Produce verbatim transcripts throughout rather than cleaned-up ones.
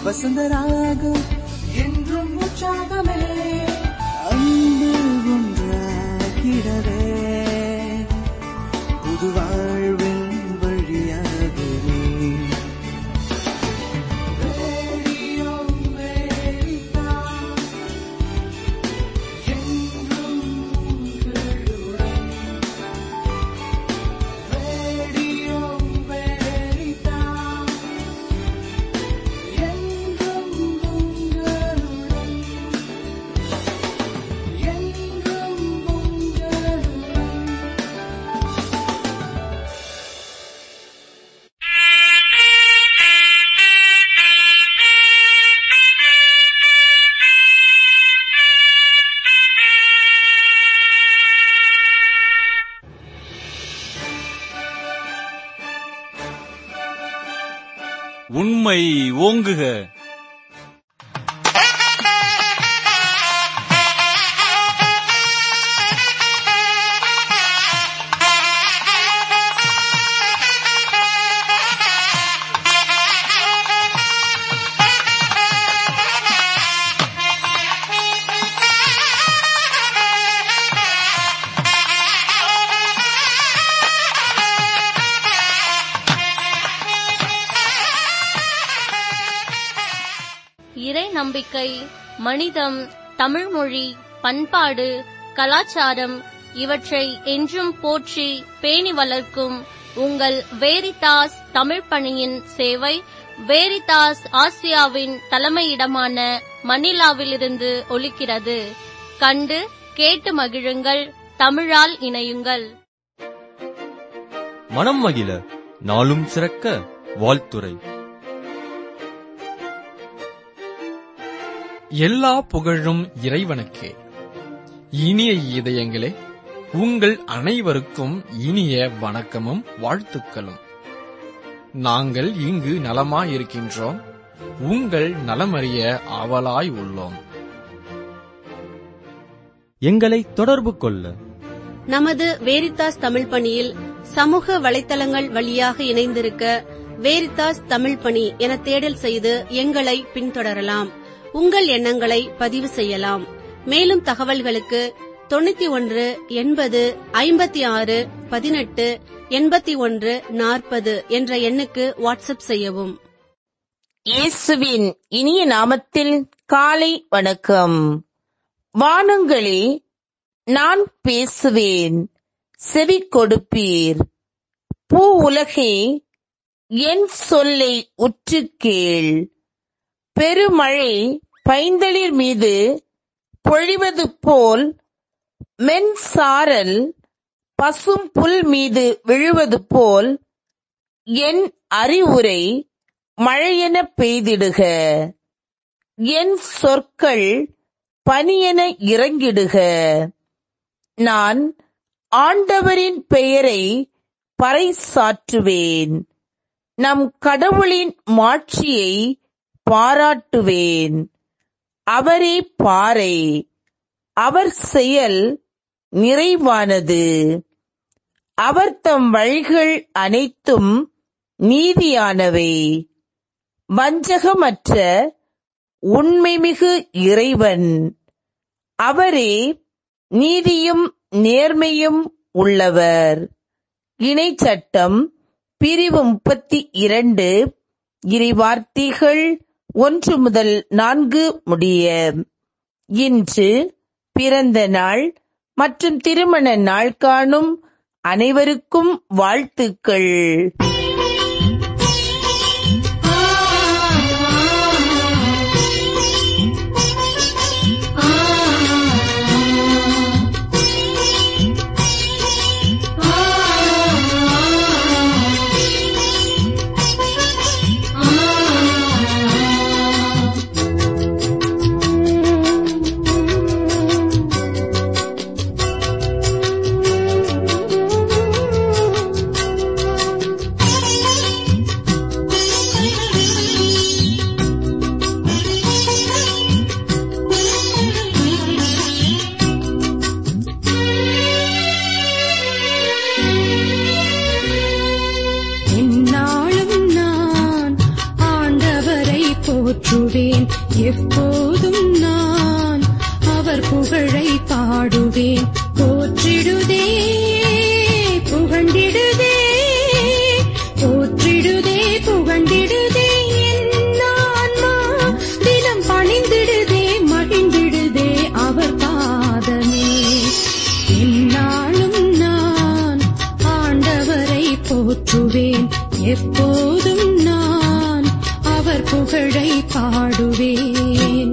வசந்தராகம் என்றும் உற்சாகமே அன்பு ஒன்றாகிடவே புது வாழ்வின் வழியாகவே ரேடியோ அமெரிக்கா என்றும் உங்களுடன். ரேடியோ அமெரிக்கா என்றும் உங்களுடன். என்றும் உங்களுடன். உண்மை ஓங்குக. இறை நம்பிக்கை, மனிதம், தமிழ்மொழி, பண்பாடு, கலாச்சாரம் இவற்றை என்றும் போற்றி பேணி வளர்க்கும் உங்கள் வேரிதாஸ் தமிழ் பணியின் சேவை வேரிதாஸ் ஆசியாவின் தலைமையிடமான மணிலாவிலிருந்து ஒலிக்கிறது. கண்டு கேட்டு மகிழுங்கள். தமிழால் இணையுங்கள். மனம் மகிழ நாளும் சிறக்க வாழ்த்துரை. எல்லா புகழும் இறைவனுக்கே. இனிய இதயங்களே, உங்கள் அனைவருக்கும் இனிய வணக்கமும் வாழ்த்துக்களும். நாங்கள் இங்கு நலமாயிருக்கின்றோம். உங்கள் நலமறிய ஆவலாய் உள்ளோம். எங்களை தொடர்பு கொள்ள நமது வேரிதாஸ் தமிழ் பணியில் சமூக வலைத்தளங்கள் வழியாக இணைந்திருக்க வேரிதாஸ் தமிழ் பணி என தேடல் செய்து எங்களை பின்தொடரலாம். உங்கள் எண்ணங்களை பதிவு செய்யலாம். மேலும் தகவல்களுக்கு தொண்ணூத்தி ஒன்று எண்பது ஐம்பத்தி ஆறு பதினெட்டு எண்பத்தி ஒன்று நாற்பது என்ற எண்ணுக்கு வாட்ஸ்அப் செய்யவும். இயேசுவின் இனிய நாமத்தில் காலை வணக்கம். வானங்களே, நான் பேசுவேன், செவி கொடுப்பீர். பூ உலகே, என் சொல்லை உற்று கேள். பெருமழை பைந்தளிர் மீது பொழிவது போல் மென்சாரல் பசும் புல் மீது விழுவது போல் என் அறிவுரை மழையென பெய்திடுக. என் சொற்கள் பனியென இறங்கிடுக. நான் ஆண்டவரின் பெயரை பறைசாற்றுவேன். நம் கடவுளின் மாட்சியை பாராட்டுவேன். அவரே பாறை, அவர் செயல் நிறைவானது. அவர் தம் வழிகள் அனைத்தும் நீதியானவை. வஞ்சகமற்ற உண்மைமிகு இறைவன் அவரே, நீதியும் நேர்மையும் உள்ளவர். இணைச்சட்டம் பிரிவு முப்பத்தி இரண்டு இறைவார்த்தைகள் ஒன்று முதல் நான்கு முடிய. இன்று பிறந்த நாள் மற்றும் திருமண நாள் காணும் அனைவருக்கும் வாழ்த்துக்கள். அவர் புகழை பாடுவேன். போற்றிடுதே புகழ்ந்திடுதே போற்றிடுதே புகழ்ந்திடுதே என் ஆன்மா தினம் பணிந்திடுதே மகிழ்ந்திடுதே அவர் பாதமே. எந்நாளும் நான் ஆண்டவரை போற்றுவேன். எப்போதும் நான் அவர் புகழை பாடுவேன்.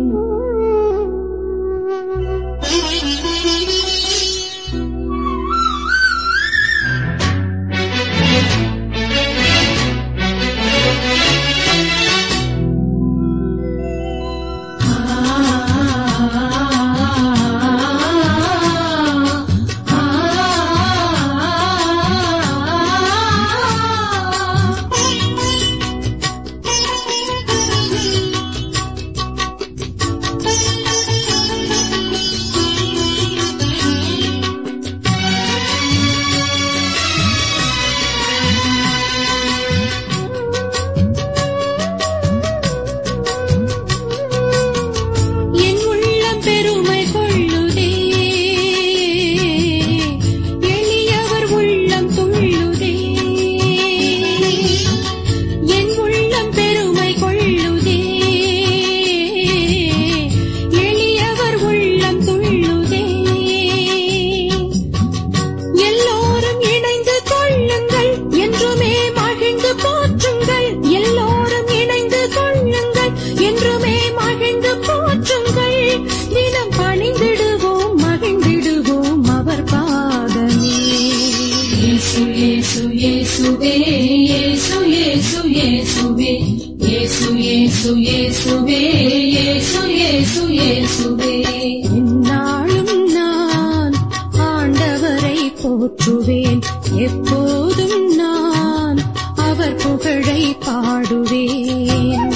எந்நாளும் நான் ஆண்டவரை போற்றுவேன். எப்போதும் நான் அவர் புகழை பாடுவேன்.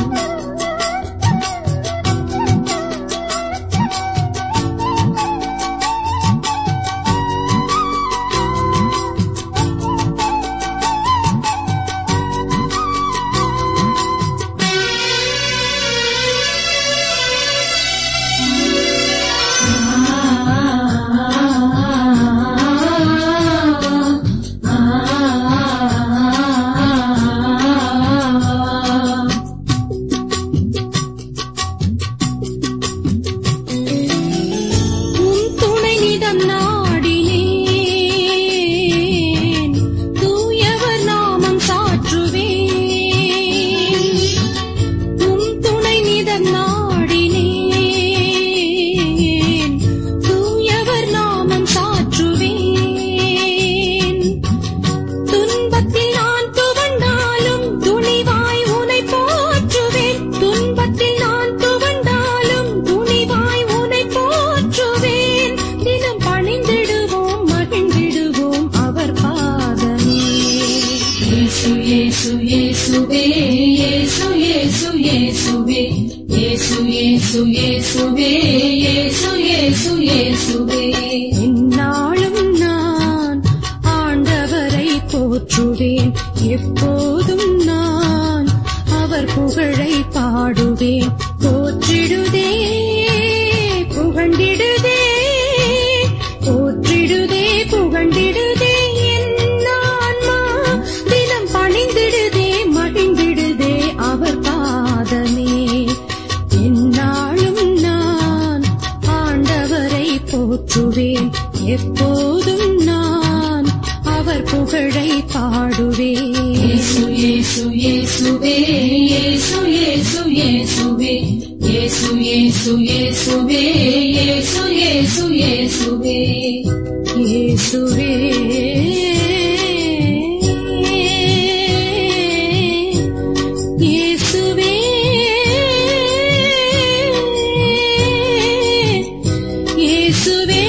எந்நாளும் நான் ஆண்டவரை போற்றுவேன். எப்போதும் நான் அவர் புகழை பாடுவேன். போற்றிடுதே புகழ்ந்திடுதே போற்றிடுதே புகழ்ந்திடுதே என் ஆன்மா தினம் பணிந்திடுதே மகிழ்ந்திடுதே அவர் பாதமே. எந்நாளும் நான் ஆண்டவரை போற்றுவேன். எப்போதும் நான் அவர் புகழை பாடுவேன். இயேசு இயேசு இயேசுவே இயேசு இயேசு இயேசுவே இயேசு இயேசு இயேசுவே இயேசு இயேசு இயேசுவே இயேசுவே இயேசுவே இயேசுவே.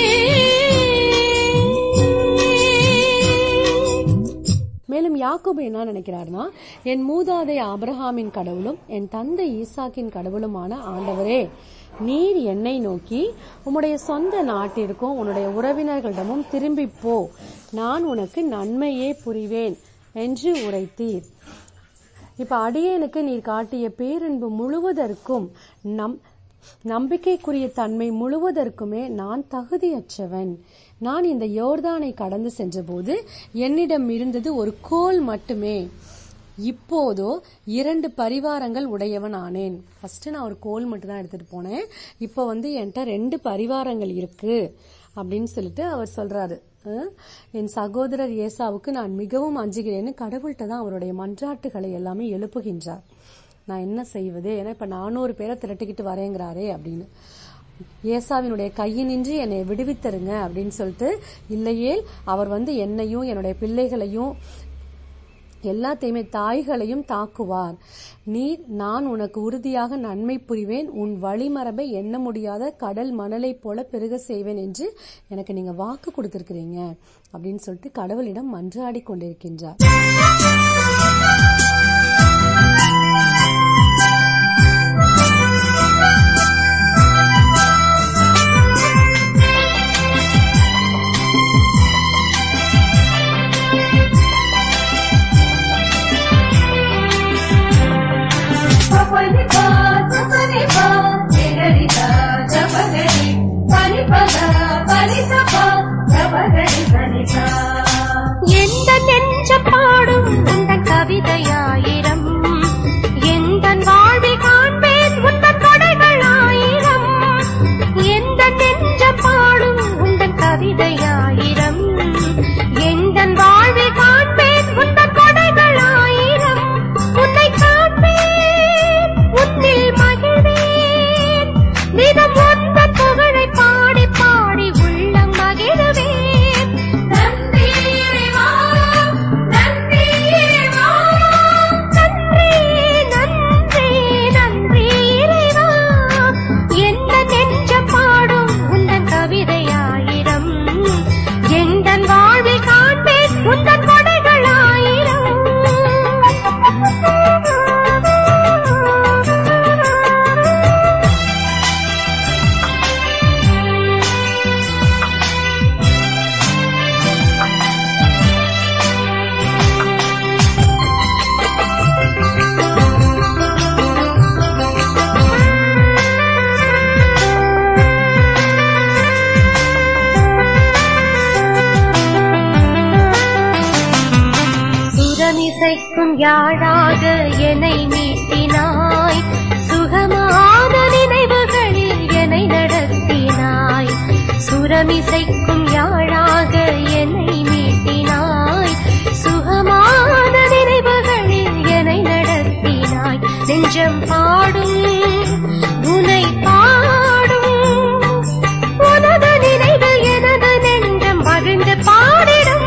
மேலும் யாக்கோபு என்ன நினைக்கிறார்னா, என் மூதாதை ஆபிரகாமின் கடவுளும் என் தந்தை ஈசாக்கின் கடவுளுமான ஆண்டவரே, நீர் என்னை நோக்கி உம்முடைய சொந்த நாட்டிற்கும் உன்னுடைய உறவினர்களிடமும் திரும்பி போ, நான் உனக்கு நன்மையே புரிவேன் என்று உரைத்தீர். இப்ப அடியேனுக்கு நீர் காட்டிய பேரன்பு முழுவதற்கும் நம் நம்பிக்கைக்குரிய தன்மை முழுவதற்குமே நான் தகுதியற்றவன். நான் இந்த யோர்தானை கடந்து சென்றபோது என்னிடம் இருந்தது ஒரு கோல் மட்டுமே, இப்போதோ இரண்டு பரிவாரங்கள் உடையவன் ஆனேன். ஃபர்ஸ்ட் நான் ஒரு கோல் மட்டும் தான் எடுத்துட்டு போனேன், இப்ப வந்து என்கிட்ட ரெண்டு பரிவாரங்கள் இருக்கு அப்படின்னு சொல்லிட்டு அவர் சொல்றாரு. என் சகோதரர் ஏசாவுக்கு நான் மிகவும் அஞ்சுகிறேன்னு கடவுள்கிட்ட தான் அவருடைய மன்றாட்டுகளை எல்லாமே எழுப்புகின்றார். நான் என்ன செய்வது, ஏன்னா இப்ப நானூறு பேரை திரட்டிக்கிட்டு வரேங்கிறாரே அப்படின்னு. ஏசாவினுடைய கையினின்றி என்னை விடுவித்தருங்க அப்படின்னு சொல்லிட்டு, இல்லையே அவர் வந்து என்னையும் என்னுடைய பிள்ளைகளையும் எல்லாத்தையுமே தாய்களையும் தாக்குவார். நீ நான் உனக்கு உறுதியாக நன்மை புரிவேன், உன் வழிமரபை எண்ண முடியாத கடல் மணலை போல பெருக செய்வேன் என்று எனக்கு நீங்க வாக்கு கொடுத்திருக்கிறீங்க அப்படின்னு சொல்லிட்டு கடவுளிடம் மன்றாடி கொண்டிருக்கின்றார். எந்த நெஞ்ச பாடும் உந்தன் கவிதையாயிரம், எந்தன் வாழ்வில் காண்பேன் உந்தன் கொடைகள் ஆயிரம். எந்த நெஞ்ச பாடும் உந்தன் கவிதையாயிரம், எந்தன் வாழ்வில் காண்பேன் உந்தன் கொடைகள் ஆயிரம். உன்னை காண்பேன், உன்னில் மகிழ்வேன், தினம் உந்தன் புகழை பாடி பாடி உள்ளம் மகிழ்வேன். யாழாக என்னை மீட்டினாய், சுகமான நினைவுகளில் என்னை நடத்தினாய். சுரமிசைக்கும் யாழாக என்னை மீட்டினாய், சுகமான நினைவுகளில் என்னை நடத்தினாய். நெஞ்சம் பாடும் உனை பாடும், உனது நினைவு எனது நெஞ்சம் மகிழ்ந்து பாடிடும்.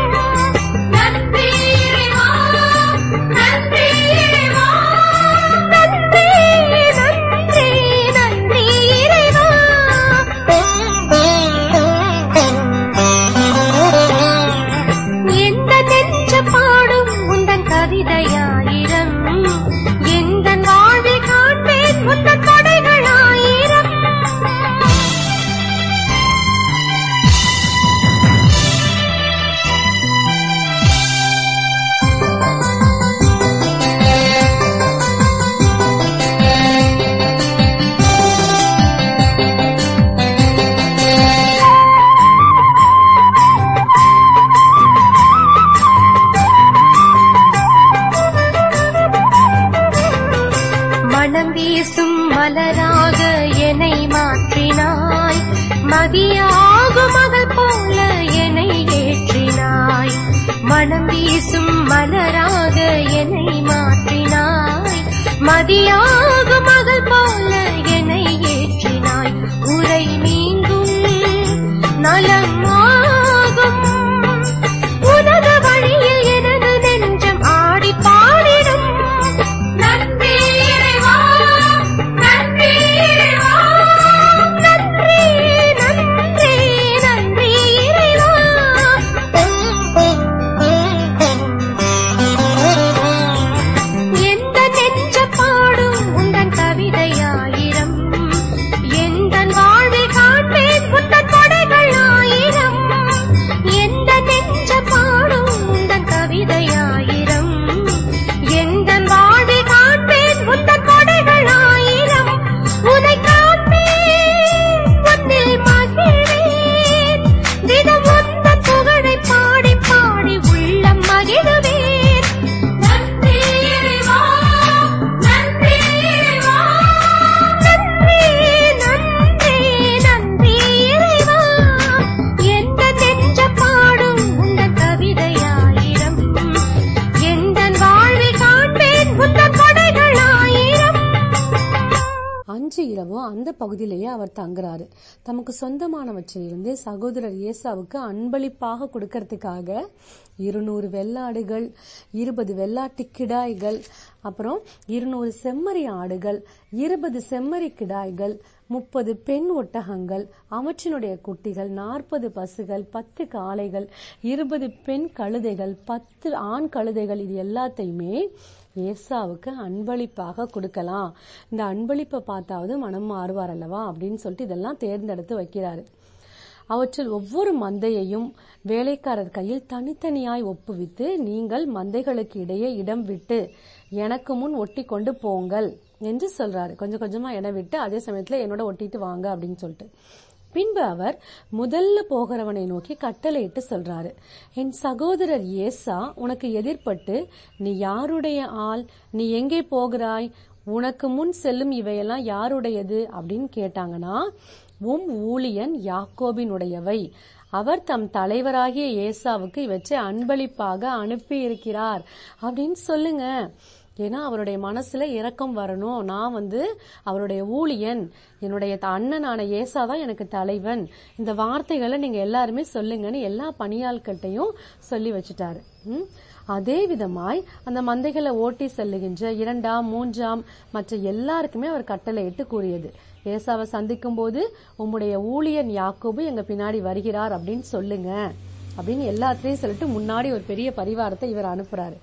மலராக என்னை மாற்றினாய், மதியாகும் மகள் போல என்னை ஏற்றினாய். மனம் வீசும் மலராக என்னை மாற்றினாய், மதியாகும் மகள் போல என்னை ஏற்றினாய். உரை நீங்கும் நலமாகும் உனது வழியில் எனது நெஞ்சம் ஆடி பாடிடும். கவிதையாயிரம், எந்தன் வாழ்வில் காண்பேன் உந்தன் கொடைகள் ஆயிரம். பகுதியிலேயே அவர் தங்குறாரு. தமக்கு சொந்தமானவற்றிலிருந்து சகோதரர் ஏசாவுக்கு அன்பளிப்பாக கொடுக்கறதுக்காக இருநூறு வெள்ளாடுகள், இருபது வெள்ளாட்டு கிடாய்கள், அப்புறம் இருநூறு செம்மறி ஆடுகள், இருபது செம்மறி கிடாய்கள், முப்பது பெண் ஒட்டகங்கள், அவற்றினுடைய குட்டிகள், நாற்பது பசுகள், பத்து காளைகள், இருபது பெண் கழுதைகள், பத்து ஆண் கழுதைகள், இது எல்லாத்தையுமே ஏசாவுக்கு அன்பளிப்பாக கொடுக்கலாம். இந்த அன்பளிப்பை பார்த்தாவது மனம் மாறுவார் அல்லவா அப்படின்னு சொல்லிட்டு இதெல்லாம் தேர்ந்தெடுத்து வைக்கிறாரு. அவற்றில் ஒவ்வொரு மந்தையையும் வேலைக்காரர் கையில் தனித்தனியாய் ஒப்புவித்து, நீங்கள் மந்தைகளுக்கு இடையே இடம் விட்டு எனக்கு முன் ஒட்டி கொண்டு போங்கள் என்று சொல்றாரு. கொஞ்சம் கொஞ்சமா இடம் விட்டு அதே சமயத்துல என்னோட ஒட்டிட்டு வாங்க அப்படின்னு சொல்லிட்டு. பின்பு அவர் முதல்ல போகிறவனை நோக்கி கட்டளையிட்டு சொல்றாரு, என் சகோதரர் ஏசா உனக்கு எதிர்பட்டு, நீ யாருடைய ஆள், நீ எங்கே போகிறாய், உனக்கு முன் செல்லும் இவையெல்லாம் யாருடையது அப்படின்னு கேட்டாங்கன்னா, உம் ஊழியன் யாக்கோபினுடையவை, அவர் தம் தலைவராகிய ஏசாவுக்கு இவற்றை அன்பளிப்பாக அனுப்பி இருக்கிறார் அப்படின்னு சொல்லுங்க. ஏன்னா அவருடைய மனசுல இரக்கம் வரணும். நான் வந்து அவருடைய ஊழியன், என்னுடைய அண்ணனான ஏசாதான் எனக்கு தலைவன், இந்த வார்த்தைகளை நீங்க எல்லாருமே சொல்லுங்கன்னு எல்லா பணியாட்கள்கிட்டையும் சொல்லி வச்சுட்டாரு. உம் அதே விதமாய் அந்த மந்தைகளை ஓட்டி செல்லுகின்ற இரண்டாம் மூன்றாம் மற்ற எல்லாருக்குமே அவர் கட்டளையிட்டு கூறியது, ஏசாவை சந்திக்கும் போது உம்முடைய ஊழியன் யாக்கோபு எங்க பின்னாடி வருகிறார் அப்படின்னு சொல்லுங்க அப்படின்னு எல்லாத்தையும் சொல்லிட்டு முன்னாடி ஒரு பெரிய பரிவாரத்தை இவர் அனுப்புறாரு.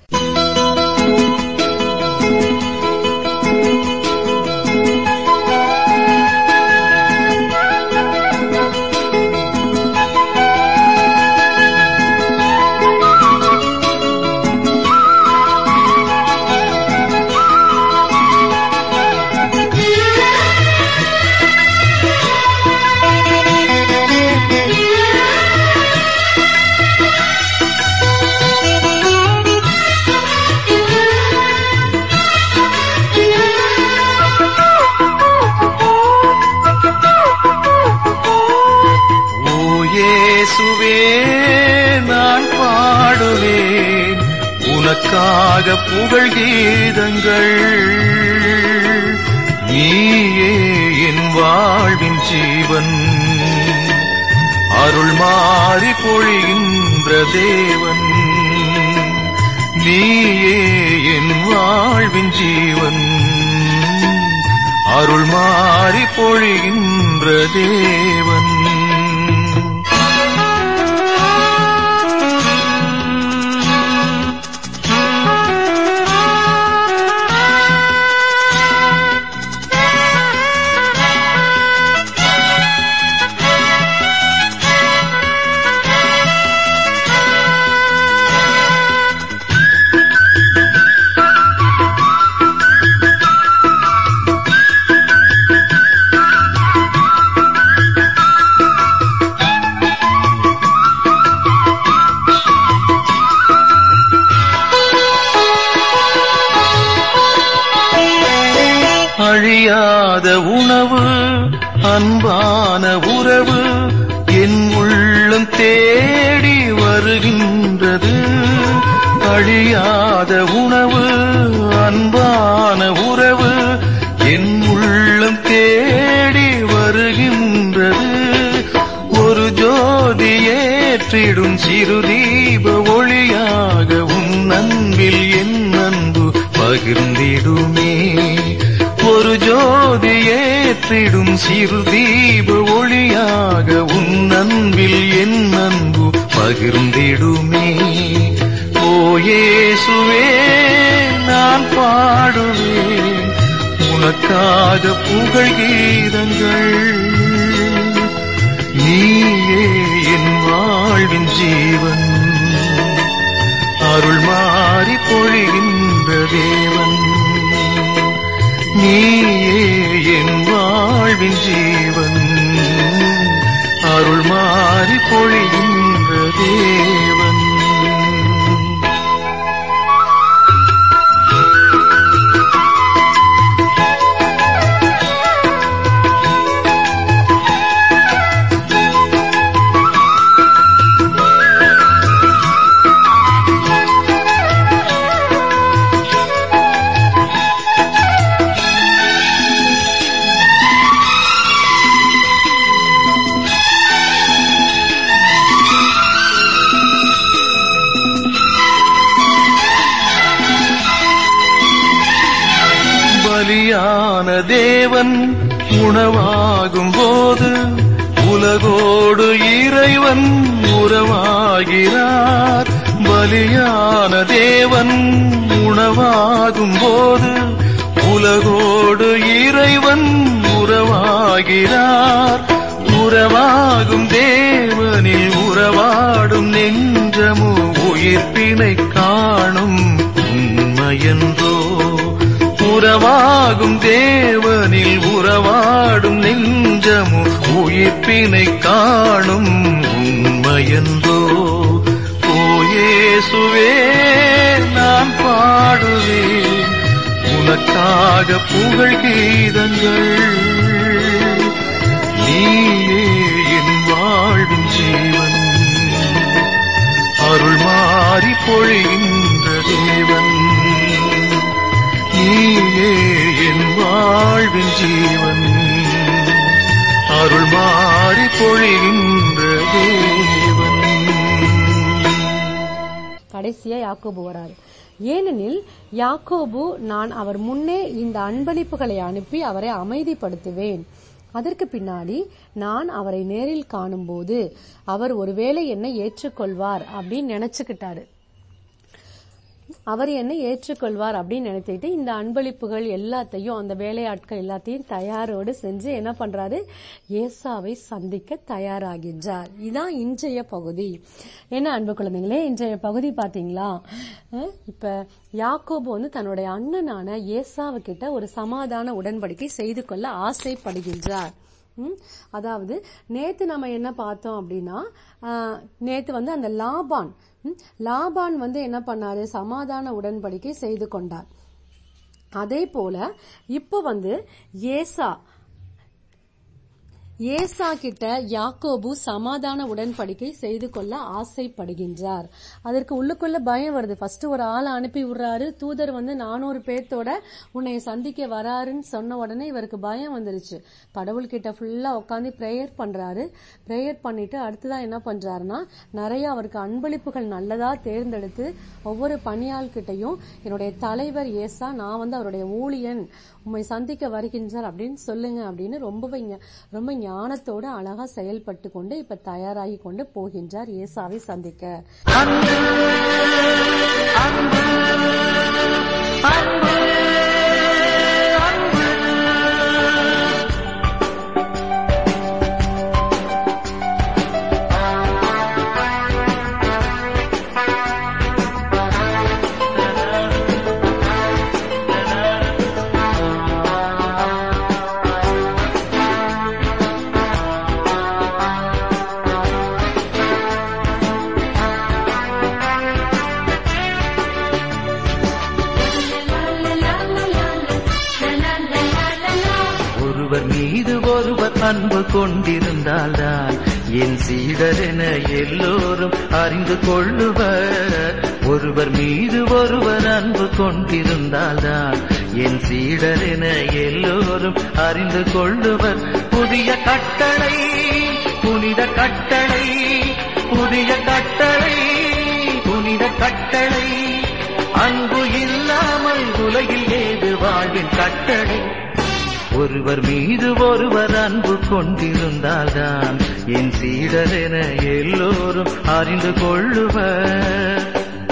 நான் பாடுவேன் உனக்காக புகழ் கீதங்கள், நீயே என் வாழ்வின் ஜீவன், அருள் மாறி பொழிகின்ற தேவன், நீயே என் வாழ்வின் ஜீவன், அருள் மாறி பொழிகின்ற தேவன். அழியாத உணவு, அன்பான உறவு என் உள்ளம் தேடி வருகின்றது. அழியாத உணவு, அன்பான உறவு என் உள்ளம் தேடி வருகின்றது. ஒரு ஜோதி ஏற்றிடும் சிறு தீப ஒளியாக உன் அன்பில் என் அன்பு பகிர்ந்திடுமே. ஒரு ஜோதி ஏற்றிடும் சிறு தீப ஒளியாக உன் அன்பில் என் அன்பு பகிர்ந்திடுமே. ஓ இயேசுவே நான் பாடுவேன் உனக்காக புகழ் கீதங்கள், நீயே என் வாழ்வின் ஜீவன், அருள் மாறி பொழிகின்ற தேவன், நீயே என் வாழ்வின் ஜீவன், அருள் மாறி பொழிகின்ற தேவன். தேவன் உணவாகும் போது உலகோடு இறைவன் உறவாகிறார். பலியான தேவன் உணவாகும் போது உலகோடு இறைவன் உறவாகிறார். உறவாகும் தேவனில் உறவாடும் நெஞ்சமோ உயிர்ப்பினை காணும் உண்மையென்றோ. உறவாகும் தேவனில் உறவாடும் நெஞ்சமோ உயிர்ப்பினை காணும் உண்மையென்றோ. ஓ இயேசுவே நான் பாடுவேன் உனக்காக புகழ் கீதங்கள். நீயே என் வாழ்வின் ஜீவன், அருள் மாறி பொழிகின்ற தேவன். நீயே என் வாழ்வின் ஜீவன், அருள் மாறி பொழிகின்ற தேவன். கடைசியா யாக்கோபு வராரு. ஏனெனில் யாக்கோபு நான் அவர் முன்னே இந்த அன்பளிப்புகளை அனுப்பி அவரை அமைதிப்படுத்துவேன். அதற்கு பின்னாடி நான் அவரை நேரில் காணும் போது அவர் ஒருவேளை என்னை ஏற்றுக்கொள்வார் அப்படின்னு நினைச்சுக்கிட்டாரு. அவர் என்னை ஏற்றுக்கொள்வார் அப்படின்னு நினைத்துட்டு இந்த அன்பளிப்புகள் எல்லாத்தையும் அந்த வேலையாட்கள் எல்லாத்தையும் தயாரோடு செஞ்சு என்ன பண்றாரு, ஏசாவை சந்திக்க தயாராகின்றார். இதான் இன்றைய பகுதி. என்ன அன்பு குழந்தைங்களே, இன்றைய பகுதி பாத்தீங்களா? இப்ப யாக்கோபு வந்து தன்னுடைய அண்ணனான ஏசாவு கிட்ட ஒரு சமாதான உடன்படிக்கை செய்து கொள்ள ஆசைப்படுகின்றார். அதாவது நேத்து நம்ம என்ன பார்த்தோம் அப்படின்னா, நேத்து வந்து அந்த லாபான் லாபான் வந்து என்ன பண்ணாரு, சமாதான உடன்படிக்கை செய்து கொண்டார். அதே போல இப்ப வந்து ஏசா ஏசா கிட்ட யாக்கோபு சமாதான உடன்படிக்கை செய்து கொள்ள ஆசைப்படுகின்றார். அதற்கு உள்ளுக்குள்ள பயம் வருது. ஃபர்ஸ்ட் ஒரு ஆளை அனுப்பி விடுறாரு. தூதர் வந்து நானூறு பேர்த்தோட உன்னை சந்திக்க வராருன்னு சொன்ன உடனே இவருக்கு பயம் வந்துருச்சு. கடவுள்கிட்ட ஃபுல்லா உட்காந்து பிரேயர் பண்றாரு. பிரேயர் பண்ணிட்டு அடுத்துதான் என்ன பண்றாருன்னா, நிறைய அவருக்கு அன்பளிப்புகள் நல்லதா தேர்ந்தெடுத்து ஒவ்வொரு பணியாள் கிட்டையும் என்னுடைய தலைவர் ஏசா, நான் வந்து அவருடைய ஊழியன், உம்மை சந்திக்க வருகின்றார் அப்படின்னு சொல்லுங்க அப்படின்னு ரொம்ப ரொம்ப ஞானத்தோட அழகா செயல்பட்டு கொண்டு இப்ப தயாராகி கொண்டு போகின்றார் ஏசாவை சந்திக்க. அன்பு கொண்டிருந்தால்தான் என் சீடரென எல்லோரும் அறிந்து கொள்ளுவர். ஒருவர் மீது ஒருவர் அன்பு கொண்டிருந்தால்தான் என் சீடரென எல்லோரும் அறிந்து கொள்ளுவர். புதிய கட்டளை புனித கட்டளை, புதிய கட்டளை புனித கட்டளை, அன்பு இல்லாமல் உலகில் ஏது வாழ்வின் கட்டளை. ஒருவர் மீது ஒருவர் அன்பு கொண்டிருந்தால்தான் என் சீடரென எல்லோரும் அறிந்து கொள்ளுவர்.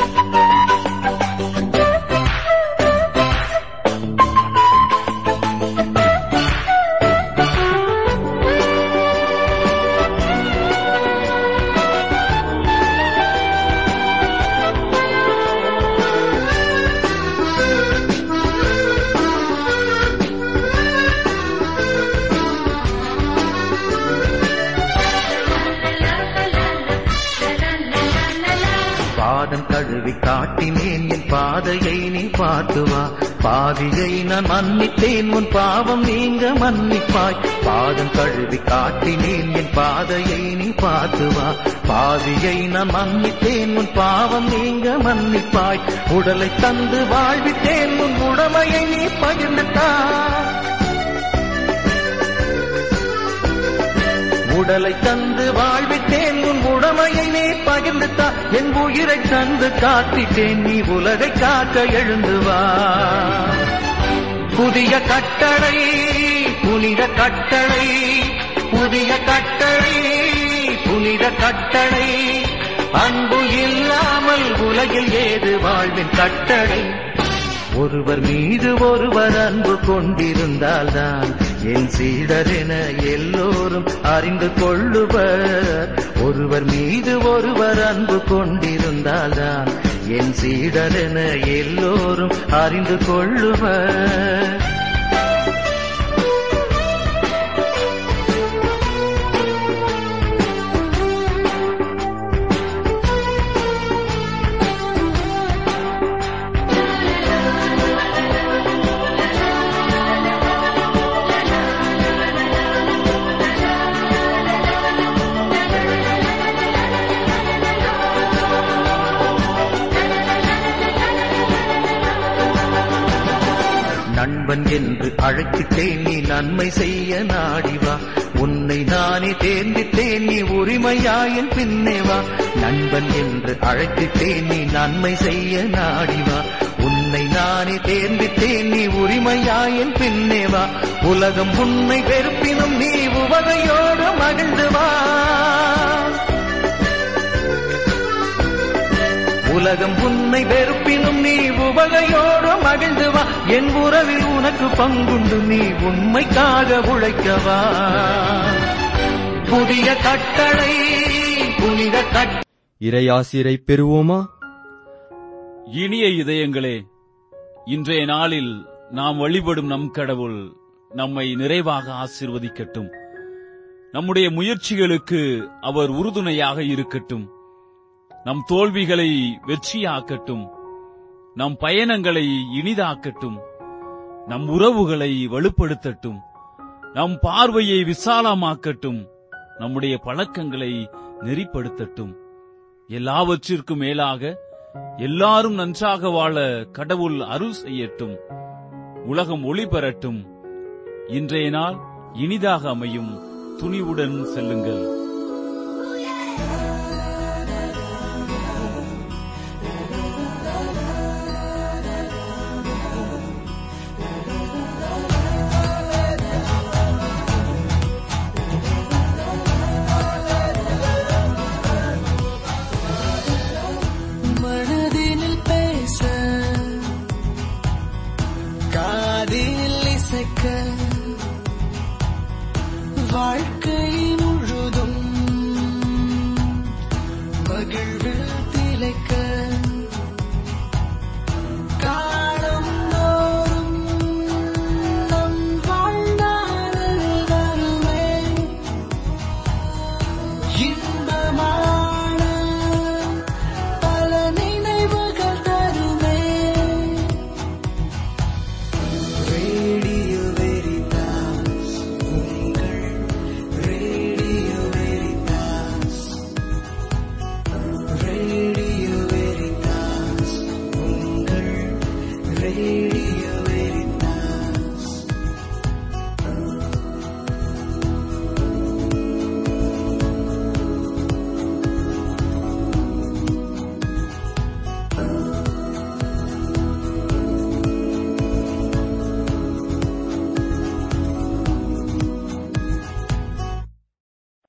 கழுவி காட்டினேன் என் பாதையை நீ பார்த்து வா. பாவியை நான் மன்னித்தேன் உன் பாவம் நீங்க மன்னிப்பாய். பாதம் கழுவி காட்டினேன் என் பாதையை நீ பார்த்து வா. பாவியை நான் மன்னித்தேன் உன் பாவம் நீங்க மன்னிப்பாய். உடலை தந்து வாழ்வித்தேன் உன் உடமையை நீ பகிர்ந்துட்டாய். உடலை தந்து வாழ்வித்தேன் உன் உடமையை நீ பகிர்ந்துத்தா. என் உயிரை தந்து காத்திட்டேன் நீ உலகை காக்க எழுந்து வா. புதிய கட்டளை புனித கட்டளை, புதிய கட்டளை புனித கட்டளை, அன்பு இல்லாமல் உலகில் ஏது வாழ்வின் கட்டளை. ஒருவர் மீது ஒருவர் அன்பு கொண்டிருந்தால்தான் என் சீடர் என எல்லோரும் அறிந்து கொள்ளுவர். ஒருவர் மீது ஒருவர் அன்பு கொண்டிருந்தால்தான் என் சீடர் என எல்லோரும் அறிந்து கொள்ளுவர். நண்பன் என்று அழைத்துட்டேன், நீ நன்மை செய்ய நாடிவா. உன்னை நானே தேர்ந்திட்டேன், நீ உரிமையாயின் பின்னேவா. நண்பன் என்று அழைத்துட்டேன், நீ நன்மை செய்ய நாடிவா. உன்னை நானே தேர்ந்திட்டேன், நீ உரிமையாயின் பின்னேவா. உலகம் உன்னை வெறுப்பினும் நீ உவகையோடு மகிழ்ந்து வா. உலகம் உன்னை வெறுப்பினும் நீ உவகையோடு மகிழ்ந்து வா. என் உறவில் உனக்கு பங்குண்டு, நீ உண்மைக்காக உழைக்கவா. புதிய கட்டளை புனித கட்டளை. இறையாசிரை பெறுவோமா? இனிய இதயங்களே, இன்றைய நாளில் நாம் வழிபடும் நம் கடவுள் நம்மை நிறைவாக ஆசீர்வதிக்கட்டும். நம்முடைய முயற்சிகளுக்கு அவர் உறுதுணையாக இருக்கட்டும். நம் தோல்விகளை வெற்றியாக்கட்டும். நம் பயணங்களை இனிதாக்கட்டும். நம் உறவுகளை வலுப்படுத்தட்டும். நம் பார்வையை விசாலமாக்கட்டும். நம்முடைய பழக்கங்களை நெறிப்படுத்தட்டும். எல்லாவற்றிற்கும் மேலாக எல்லாரும் நன்றாக வாழ கடவுள் அருள் செய்யட்டும். உலகம் ஒளி பெறட்டும். இன்றைய நாள் இனிதாக அமையும். துணிவுடன் செல்லுங்கள்.